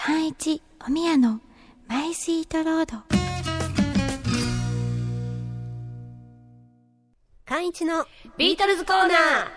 31お宮のマイスイートロード。 寛一のビートルズコーナー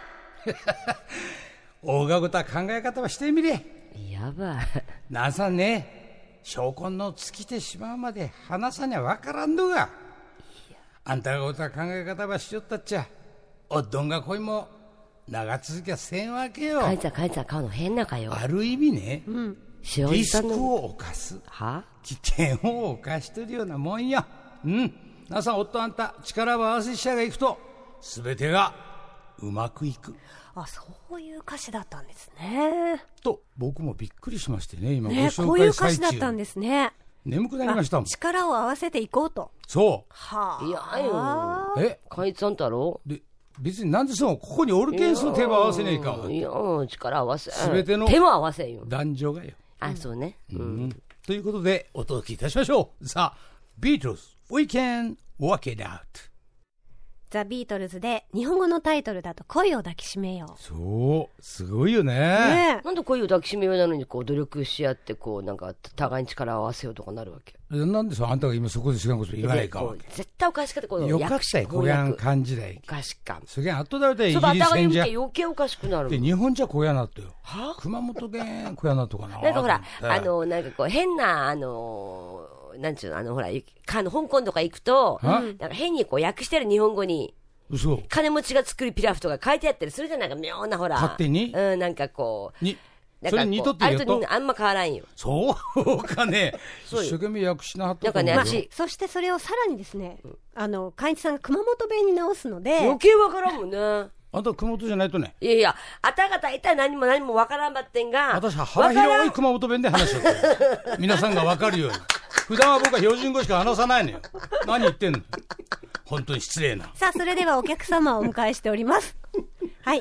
大がごた考え方はしてみれ。 やばい。 なんさね、証拠の尽きてしまうまで話さにゃわからんのが。あんたがごた考え方はしよったっちゃ、おっどんが恋も長続きはせんわけよ。 カイちゃん顔の変なかよ。 ある意味ね、リスクを冒す、危険を冒しとるようなもんよ。なさん、夫あんた力を合わせしゃがいくと全てがうまくいく。 あ、そういう歌詞だったんですね。 と僕もびっくりしましてね、今ごね、 紹介最中、 こういう歌詞だったんですね。 眠くなりましたもん。 力を合わせていこうと。 そう。 はあ。 いやよ。カイさんだろで、別になんでそう、ここにオルケンスの手も合わせねえかも。 いや、力合わせ。 全ての手も合わせよ。 男女がよ。 あ、そうね。 ということでお届けいたしましょう。ザ・ビートルズ We Can Work It Out。 ザ・ビートルズで日本語のタイトルだと恋を抱きしめよう。 そう、すごいよね。 なんで恋を抱きしめようなのにこう努力し合ってこうなんか互いに力を合わせようとかなるわけ。 なんでさ、あんたが今そこで知らんこと言わないかわけ。 絶対おかしかった。このよかったよ、こやん感じだよ。 おかしか。 そげん、後だよ、イギリス戦い戦じゃ。 余計おかしくなる。 で、日本じゃこやなとよ。熊本弁こやなとかな。 なんかほら、なんかこう変な、なんちゅうの、ほら、香港とか行くと、なんか変にこう訳してる日本語に、 嘘。 金持ちが作るピラフとか書いてあったりするじゃないか、妙なほら。 勝手になんかこう。 それ似とってるよと。 あれとあんま変わらんよ。 そうかね。一生懸命訳しなはったと思うよ。 そしてそれをさらにですね、寛一さんが熊本弁に直すので。 余計わからんもんね。 あんた熊本じゃないとね。 いやいや、あたがたいたら何もわからんばってんが。 私は腹広い熊本弁で話しよう。皆さんがわかるように。普段は僕は標準語しか話さないのよ。何言ってんの。本当に失礼な。 さあ、それではお客様をお迎えしております。はい。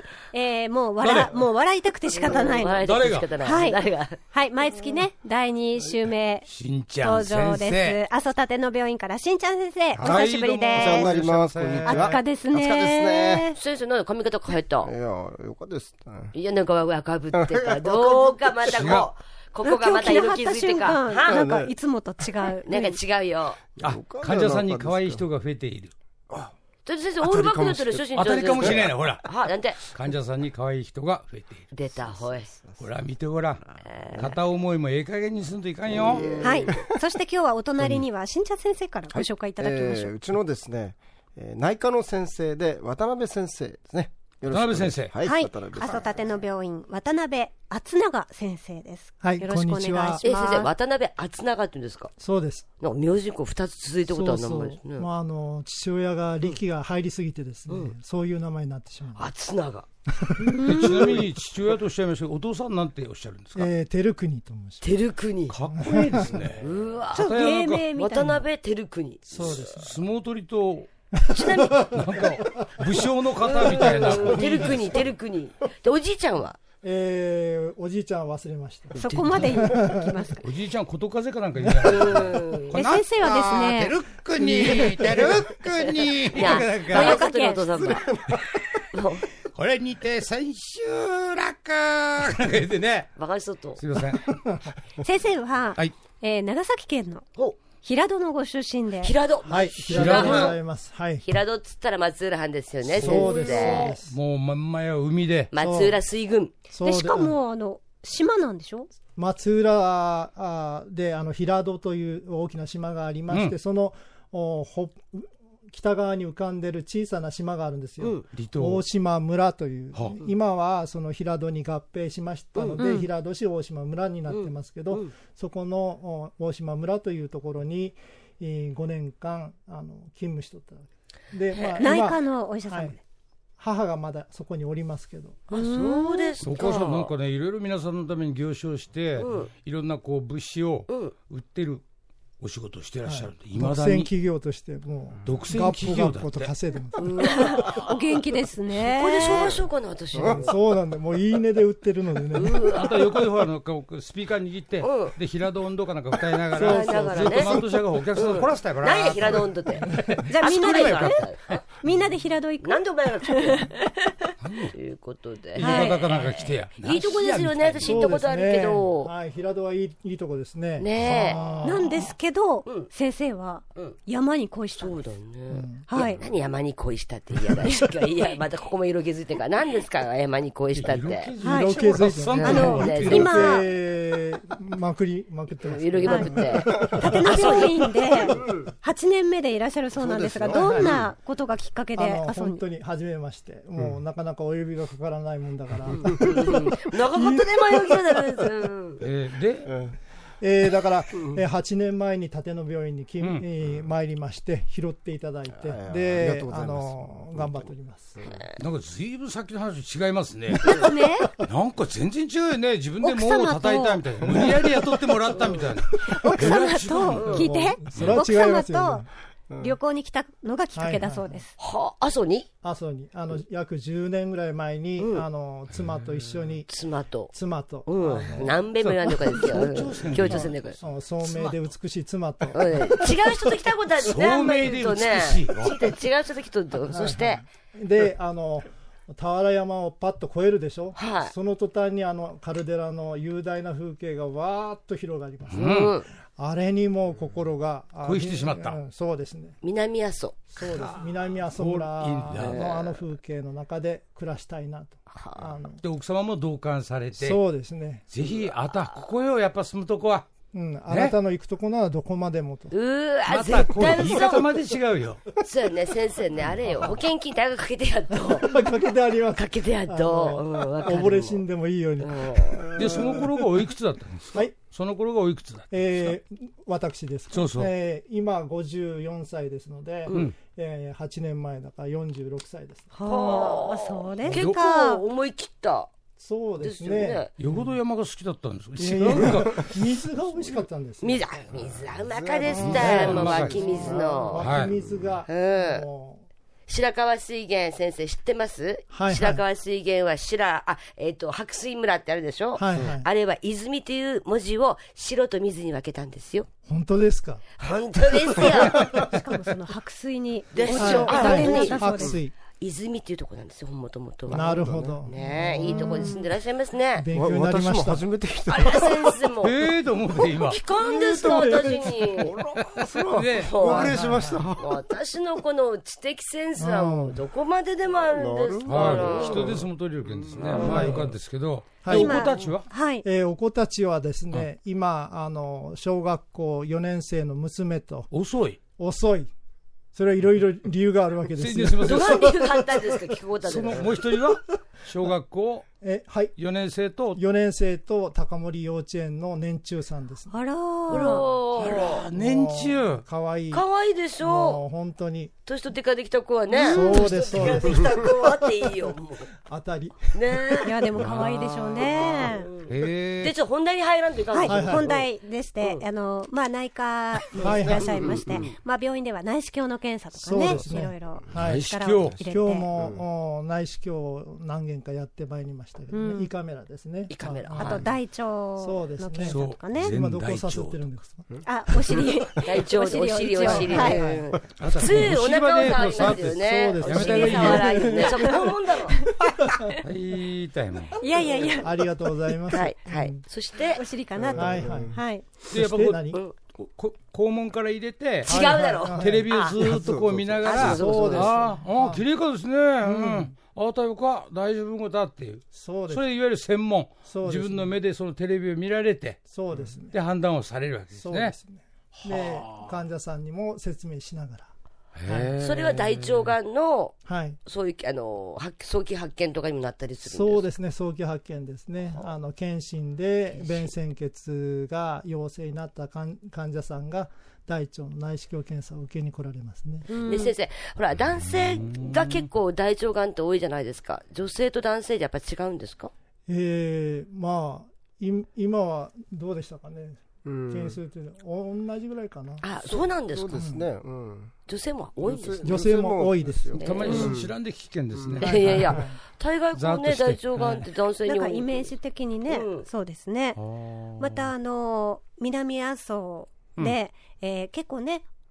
もう笑いたくて仕方ないの。 誰がはい。毎月ね、第2週目。 しんちゃん先生。 登場です。阿蘇立の病院からしんちゃん先生。お久しぶりです。 お世話になります。こんにちは。 暑かですね。 先生、なんで髪型変えた？ いや、よかったです。 いや、なんか若ぶってか、どうかまたここがまた色気づいてか。 なんかいつもと違う。 なんか違うよ。 患者さんに可愛い人が増えている。 先生、オールバックだったら初心当たりかもしれないな、ほら。 なんて。 患者さんに可愛い人が増えている。 出た、ほい。 ほら、見てごらん。片思いもええ加減にすんといかんよ。 はい。そして今日はお隣には、しんちゃん先生からご紹介いただきましょう。 うちのですね、内科の先生で渡辺先生ですね。 渡辺先生。 はい。阿蘇立の病院、渡辺厚永先生です。 はい、 よろしくお願いします。 先生、渡辺厚永って言うんですか？ そうです。 なんか名字こう2つ続いたことは名前ですね。 もう父親が力が入りすぎてですね、そういう名前になってしまう。 厚永。 ちなみに父親とおっしゃいましたけど、お父さんなんておっしゃるんですか？ 照国と申します。 照国。 かっこいいですね。 うわ。 ちょっと芸名みたいな。 渡辺照国。 そうです。 相撲取りと、 ちなみに、 なんか、武将の方みたいな。 照国。で、おじいちゃんはおじいちゃん忘れました。 そこまで行きますか。 おじいちゃん、ことかぜかなんか言うじゃない先生はですね、 照国。 いや、親方のお父さんが。 これにて千秋楽なんか言ってね。 バカしとっと。 すいません。 先生は、長崎県の平戸のご出身で。 平戸。 はい、平戸でございます。はい。 平戸っつったら松浦藩ですよね、 そうです。 もう真ん前は海で。 松浦水軍。 で、しかも、島なんでしょ？ 松浦で、平戸という大きな島がありまして、その、北側に浮かんでる小さな島があるんですよ。大島村という。今はその平戸に合併しましたので、平戸市大島村になってますけど、そこの大島村というところに5年間勤務しとったわけで。 内科のお医者さんで。 母がまだそこにおりますけど。 そうですか。 お母さんなんかね、いろいろ皆さんのために行商して、いろんなこう物資を売ってるお仕事をしてらっしゃるんで、 独占企業としてもう独占企業だって。 稼いでます。 お元気ですね。 ここで紹介しようかな、私。 そうなんだ。もういいねで売ってるのでね。 あと横でほらスピーカー握って、で平戸温度かなんか歌いながら、ずっとマント社がお客さんを凝らしたから。 何や平戸温度って。 じゃあみんなで平戸行く。 なんでお前が作ってんの？ ということで。 いい方かなんか来てや。 いいとこですよね。私行ったことあるけど。 はい、平戸はいいとこですね。 ねえ。なんですけど、先生は山に恋したんです。 そうだね。 はい。 何山に恋したって嫌だし。いや、またここも色気づいてるから。何ですか山に恋したって。 色気づいてる。今、まくってます。 色気まくって。 立野病院で8年目でいらっしゃるそうなんですが、どんなことがきっかけで遊んで？ 本当に初めまして。もうなかなかお指がかからないもんだから。 長かったね、前置きだね。 だから、8年前に立野病院に参りまして、拾っていただいて、で、頑張っております。 なんかずいぶんさっきの話違いますね。なんか全然違うよね。自分で門を叩いたみたいな。無理やり雇ってもらったみたいな。 奥様と、聞いて、奥様と旅行に来たのがきっかけだそうです。 はあ、阿蘇に約10年ぐらい前に、妻と一緒に。 妻と。 何べんも言わんのかですよ。協調戦でこれ。 聡明で美しい妻と。 違う人と来たことあるね。 聡明で美しい。 違う人と来た。そして。 で、俵山をパッと越えるでしょ。 はい。 その途端にカルデラの雄大な風景がわーっと広がります。あれにも心が恋してしまった。 そうですね。 南阿蘇。 そうです。南阿蘇村の風景の中で暮らしたいなと。 で奥様も同感されて。 そうですね。 ぜひここよやっぱ住むとこは。 あなたの行くとこならどこまでもと。 またこう言い方まで違うよ。 そうよね、先生ね、あれよ、保険金大学かけてやっと。 かけてあります。 かけてやっと。 溺れ死んでもいいように。 で、その頃がおいくつだったんですか？はい。その頃がおいくつだったんですか？ 私ですか。 そうそう。 今54歳ですので、8年前だから46歳です。 はあ、そうですか。 結構思い切った。 そうですね。 よほど山が好きだったんですか？ 水が美味しかったんです。 水はうまかですった。湧き水の。 湧き水が。 白川水源先生知ってます？白川水源は白水村ってあるでしょ？あれは泉という文字を白と水に分けたんですよ。 本当ですか？ 本当ですよ。しかもその白水にでしょ。 白水。 泉っていうところなんですよ、もともとは。 なるほど。 ねえ、いいところに住んでらっしゃいますね。 勉強になりました。 私も初めて来た。 あら、先生も。 と思って今。 聞かんですか、私に。 ご無礼しました。 私のこの知的センスはもうどこまででもあるんですから。 人で相撲取り力ですね。まあよかったですけど。お子たちは？ お子たちはですね、今、小学校4年生の娘と。 遅い。 それはいろいろ理由があるわけです。 どんな理由があったんですか、聞くことで。 もう一人は小学校4年生と高森幼稚園の年中さんです。 あら年中かわいい。 かわいいでしょ。 本当に。 年取って帰ってきた子はね。 そうです。 年取って帰ってきた子はっていいよ。 当たり。 ね。 いやでもかわいいでしょうね。 でちょっと本題に入らんといかんですよ。本題でして、内科にいらっしゃいまして、病院では内視鏡の検査とかね、いろいろ力を入れて。 今日も内視鏡を何件かやってまいりましたけどね。胃カメラですね。 胃カメラ。 あと大腸の検査とかね。 今どこをさせてるんですか？ お尻。 大腸、お尻。普通お腹を触るんですよね。 そうです。やめた方がいいよね。 ちょっと肛門だろ。 言いたいもん。 いや。 ありがとうございます。 はい。そしてお尻かなと。 はい。 でやっぱ肛門から入れて違うだろ。 テレビをずっとこう見ながら、 そうです。 綺麗かですね。あたよか大丈夫だっていう。それいわゆる専門。自分の目でそのテレビを見られて、 そうですね。 で判断をされるわけですね。そうですね。 で患者さんにも説明しながら。 それは大腸がんのそういう早期発見とかにもなったりするんですか？ そうですね、早期発見ですね。検診で便潜血が陽性になった患者さんが大腸の内視鏡検査を受けに来られますね。 で先生、ほら男性が結構大腸がんって多いじゃないですか。女性と男性でやっぱり違うんですか？ まあ今はどうでしたかね。件数というのは同じぐらいかな。 あ、そうなんですか。 そうですね。 女性も多いですね。 女性も多いですよ。 たまに知らんで危険ですね。 いや大概こうね、大腸がんって男性になんかイメージ的にね、そうですね。また南阿蘇で結構ね、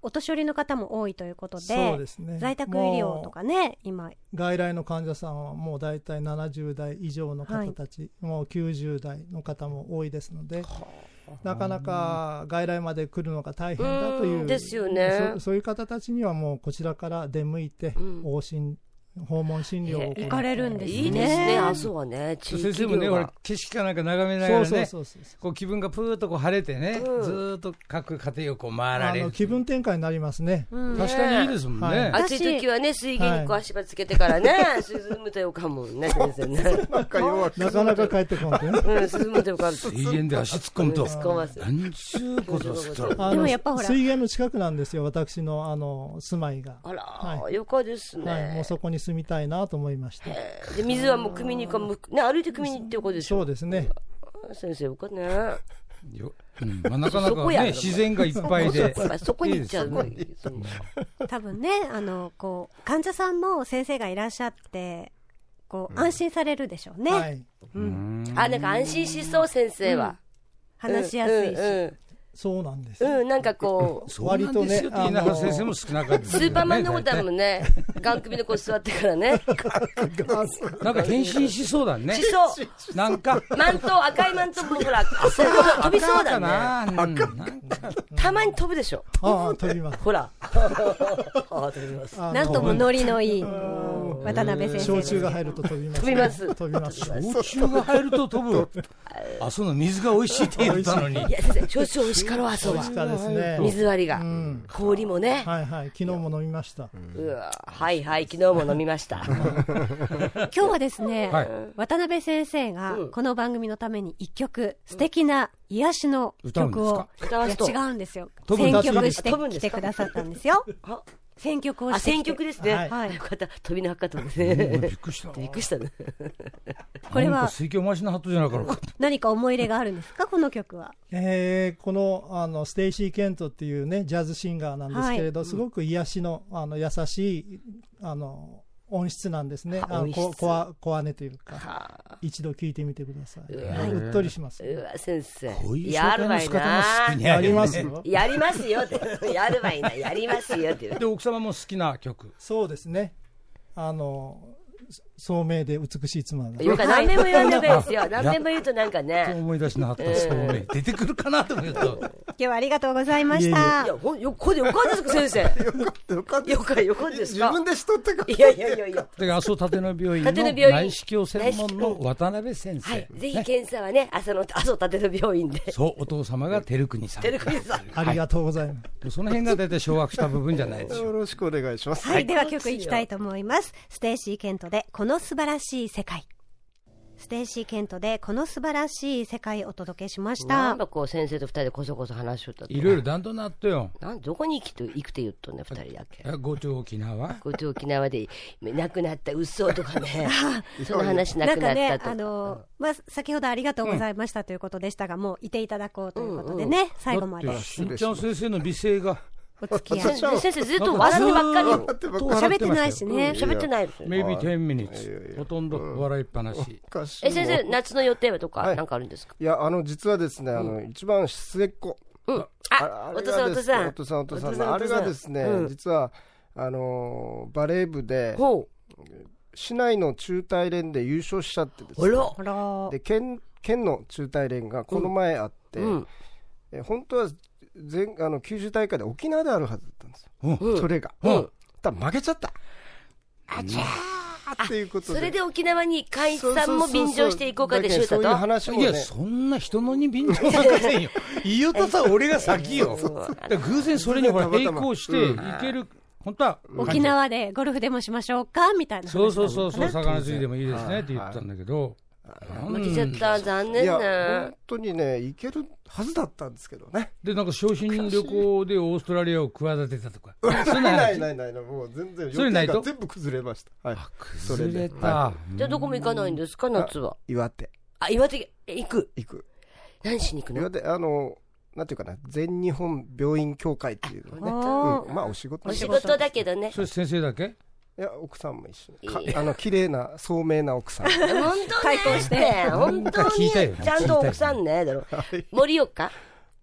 お年寄りの方も多いということで、 そうですね、 在宅医療とかね、今外来の患者さんはもう大体70代以上の方たち、もう90代の方も多いですので、なかなか外来まで来るのが大変だという、 ですよね。 そういう方たちにはもうこちらから出向いて、訪問診療を行かれるんですね。 いいですね、阿蘇はね。 先生もね、俺景色かなんか眺めながらね、こう気分がプーッとこう晴れてね、ずっと各家庭をこう回られる。 気分転換になりますね。 確かにいいですもんね。 暑い時はね、水源にこう足場つけてからね、涼むとよかもんね、先生ね。 なかなか帰ってこんでね。 涼むとよか。 水源で足突っ込むと。何ちゅうことする。 でもやっぱほら。 水源の近くなんですよ、私の住まいが。 あら、よかですね。 もうそこに住みたいなと思いまして。 で、水はもう汲みに行く、ね、歩いて汲みに行っていうことでしょ。 そうですね。 先生よかね。 なかなかね、自然がいっぱいで。 そこに行っちゃう。 多分ね、こう、患者さんも先生がいらっしゃって、こう、安心されるでしょうね。はい。 なんか安心しそう、先生は。 話しやすいし。 そうなんです。 なんかこう、割とね、先生も少なかった。 スーパーマンのことだもんね。ガン首の子座ってからね。 なんか変身しそうだね。 しそう。 なんか。 マント、赤いマントもほら、飛びそうだね。たまに飛ぶでしょ。 飛びます。 ほら。飛びます。 なんともノリのいい渡辺先生。 焼酎が入ると飛びます。 飛びます。 飛びます。 焼酎が入ると飛ぶ。あ、その水が美味しいって言ったのに。 いや、先生、焼酎美味しかろう、あそは。水割りが。氷もね。 はいはい。昨日も飲みました。 はいはい。昨日も飲みました。 今日はですね、渡辺先生がこの番組のために一曲、素敵な癒しの曲を、違うんですよ。選曲してきてくださったんですよ。選曲をして。 選曲ですね。はい。よかった。飛びの墓とですね。 びっくりした。 びっくりしたね。 これは水郷回しの鳩じゃなかろうか。 何か思い入れがあるんですか、この曲は。 このステイシー・ケントっていうねジャズシンガーなんですけれど、すごく癒しの優しい音質なんですね。小姉というか、一度聞いてみてください。うっとりします。 先生。 やるわいな。 やりますよ。 やりますよって。やるわいな。やりますよって。 で、奥様も好きな曲。 そうですね。聡明で美しい妻が。 よく何でも言わないですよ。何でも言うとなんかね。 思い出しなかった聡明。出てくるかなと思うと。 今日はありがとうございました。 いや、これよかったですか、先生。よかったですか。 自分でしとってか。 いや。 阿蘇立野病院の内視鏡専門の渡辺先生。はい。 ぜひ検査はね、阿蘇立野病院で。 そう、お父様が照国さん。 照国さん。 ありがとうございます。 その辺が出て掌握した部分じゃないでしょう。 よろしくお願いします。 はい、では曲いきたいと思います。ステイシー・ケントでこの素晴らしい世界。ステイシー・ケントでこの素晴らしい世界をお届けしました。 なんかこう先生と二人でこそこそ話しとったと。 いろいろ段取りなったよ。 どこに行くて言っとんね、二人だけ。 五町沖縄。 五町沖縄で亡くなった嘘とかね。その話なくなったと。 なんかね、先ほどありがとうございましたということでしたが、もういていただこうということでね、最後まで。 しんちゃん先生の美声が。 お付き合い。 先生ずっと笑ってばっかり。 喋ってないしね。 喋ってないです。 maybe 10 minutes。ほとんど笑いっぱなし。 先生、夏の予定はとかなんかあるんですか？ いや、実はですね、一番末っ子。 お父さん。 あれがですね、実は、バレー部で、市内の中大連で優勝しちゃってですね。で、県の中大連がこの前あって、本当は、九州大会で沖縄であるはずだったんですよ。それが。ただ負けちゃった。あちゃーっていうことで。 それで沖縄に解散も便乗していこうかってしゅうたと。 そういう話もね。 いや、そんな人のに便乗なんかせんよ。言うとさ、俺が先よ。偶然それに並行していける。本当は沖縄でゴルフでもしましょうかみたいな。 そう、魚釣りでもいいですねって言ったんだけど。 負けちゃった、残念ね。 本当にね、行けるはずだったんですけどね。 で、なんか昇進旅行でオーストラリアを企てたとか。 ない、もう全然予定が全部崩れました。はい。 崩れた。 じゃあどこも行かないんですか、夏は。 岩手。 岩手行く。何しに行くの？ 岩手、なんていうかな、全日本病院協会っていうのね。まあお仕事だけどね。 それ先生だけ？ いや、奥さんも一緒に。綺麗な、聡明な奥さん。 本当ね。本当に。ちゃんと奥さんね。盛岡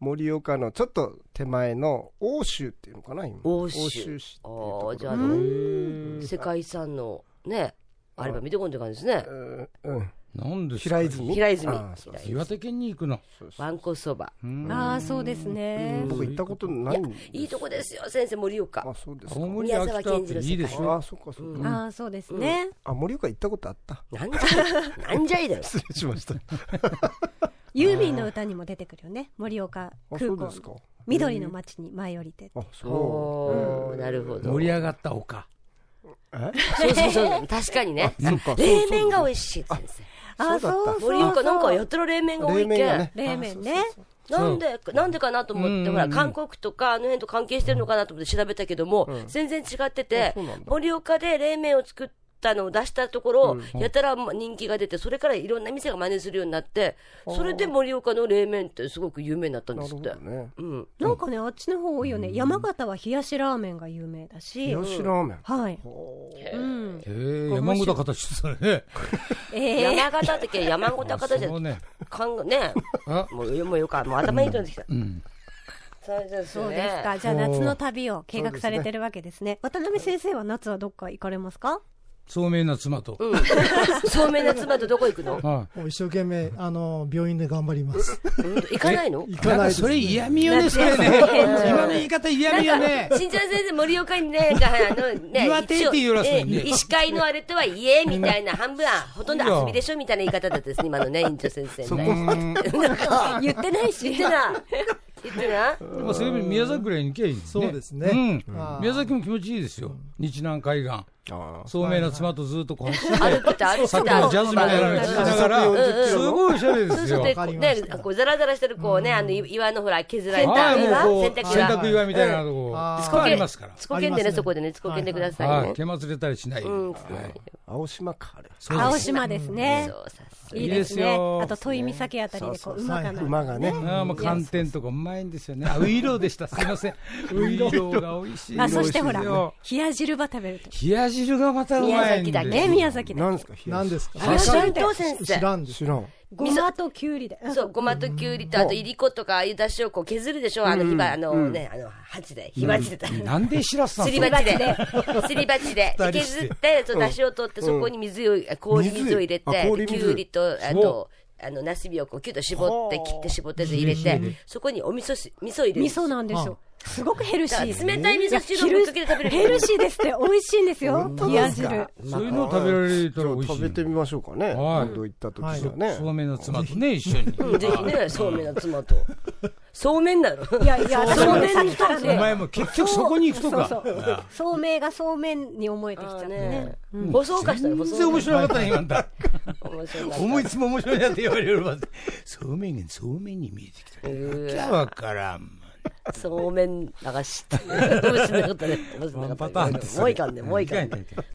盛岡のちょっと手前の奥州っていうのかな、今。 奥州市。じゃあ世界遺産のね、あれば見てこんって感じですね。 なんですか。 平泉。 岩手県に行くの。 わんこそば。 ああ、そうですね。 僕行ったことないんです。 いいとこですよ、先生、盛岡。 あ、そうですか。 宮沢賢治のいいでしょ。 あ、そっかそっか。 ああ、そうですね。 盛岡行ったことあった。 なんじゃいだよ。 失礼しました。 ユーミンの歌にも出てくるよね、盛岡空港。緑の街に舞い降りて。 あ、そう。なるほど。 盛り上がった丘。 そう確かにね。冷麺が美味しい先生。 あ、そう盛岡なんかやったら冷麺が多いけん。 冷麺ね。 なんでかなと思って、ほら、韓国とかあの辺と関係してるのかなと思って調べたけども、全然違ってて、盛岡で冷麺を作ったのを出したところ、やたら人気が出て、それからいろんな店が真似するようになって、それで盛岡の冷麺ってすごく有名になったんですって。 なんかね、あっちの方多いよね。山形は冷やしラーメンが有名だし。 冷やしラーメン。 はい。 山形形してたね。 山形ってけ山形形じゃね。もうよか、もう頭にいいとんできた。 そうですか。じゃあ夏の旅を計画されてるわけですね。渡辺先生は夏はどっか行かれますか？ 聡明な妻と。 聡明な妻とどこ行くの？ もう一生懸命、病院で頑張ります。 行かないの？ 行かないです。 それ嫌味よね、それね。今の言い方嫌味よね。 新ちゃん先生、盛岡にね、 岩手って言うらしいね。 医師会のあれとはいえ、みたいな、半分はほとんど遊びでしょみたいな言い方だったですね、今のね、院長先生ね。 言ってないし。 言ってない。 まあ、そういう意味宮崎ぐらいに行けばいいんですね。 そうですね。 宮崎も気持ちいいですよ。日南海岸。聡明な妻とずっとこう走って、 さっきのジャズみたいなの聞きながら、すごいおしゃれですよ。 ね、こうザラザラしてるこうね、岩のほら削られた洗濯岩みたいなとこありますから。 つこけんでね、そこでね、つこけんでくださいね。 毛祭れたりしない。 青島か、あれ。 青島ですね。いいですね。あと、戸井岬あたりでこう馬がね。 もう寒天とかうまいんですよね。ウイローでした。すみません。ウイローが美味しい。 そしてほら、冷や汁ば食べると。 冷や汁がまたうまいんで。 宮崎だけ。 何ですか？ 知らんと先生。 知らん。 ごまときゅうりで。 そう、ごまときゅうりと、あと、いりことか、ああいうだしをこう削るでしょ、鉢で、火鉢で。 なんでしらすすり鉢で。すり鉢で。削って、だしを取って、そこに氷水を入れて、きゅうりと、あと、なすびをこう、キュッと絞って、切って絞って入れて、そこにお味噌入れる。 味噌なんですよ。すごくヘルシー。 冷たい味噌汁をぶっかけて食べる。 ヘルシーですって、美味しいんですよ。冷や汁。 そういうのを食べられたら美味しい。 食べてみましょうかね。今度行った時はね。 そうめんの妻とね、一緒に。 ぜひね、そうめんの妻と。そうめんだろ。 いや、そうめんにしたらね。 お前も結局そこに行くとか。 そうめんがそうめんに思えてきちゃってね。 細かしたら細かした。 全然面白かったね、今んだ。思いつも面白いなって言われるわ。そうめんがそうめんに見えてきた。じゃわからん。 そうめん流しって。面白かったね。面白かったね。もういかんね、もういかんね。